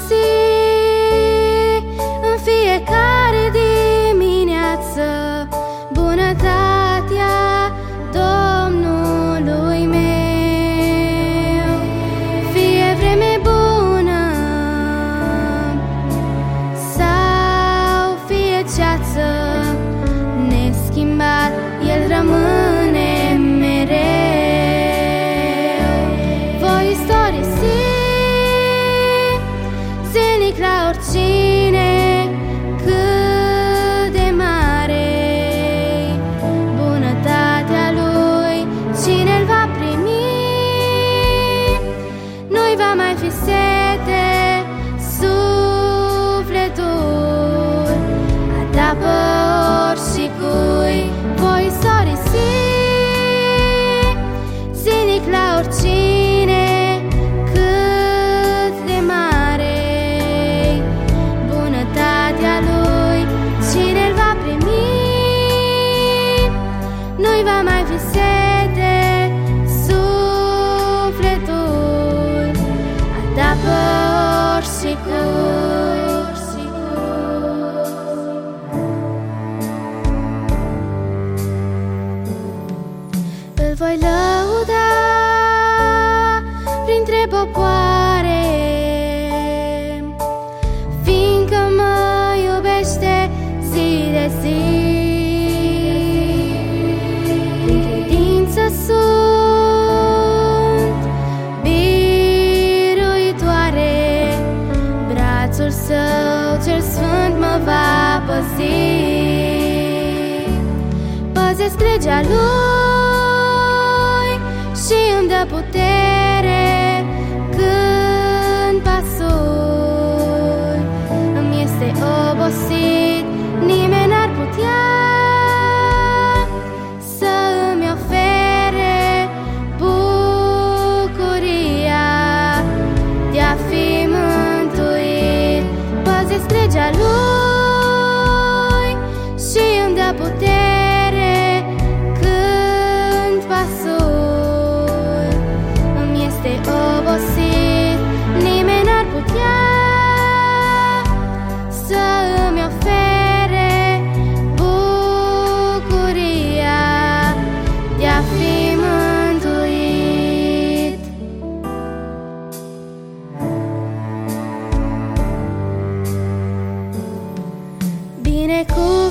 găsi în fiecare dimineață bunătatea Domnului meu. Fie vreme bună sau fie ceață, neschimbat El rămâne mereu. Voi istorisi zilnic la oricine cât de mare bunătatea Lui. Cine-L va primi nu-i va mai fi sete sufletul, adapă oricui. Voi istorisi zilnic la oricine cât de mare bunătatea Lui. Cine-L va primi nu-i va mai fi sete sufletul, adapă oricui. Îl voi lăuda printre popoare, fiindcă mă iubește zi de zi. Prin credință sunt biruitoare, brațul Său cel sfânt mă va păzi. Păzesc legea Lui și îmi dă putere când pasul îmi este obosit. Nimeni n-ar putea să îmi ofere bucuria de-a fi mântuit. Păzesc legea Lui și îmi dă putere când pasul îmi este obosit. Nimeni n-ar putea să îmi ofere bucuria de-a fi mântuit. Binecuvântat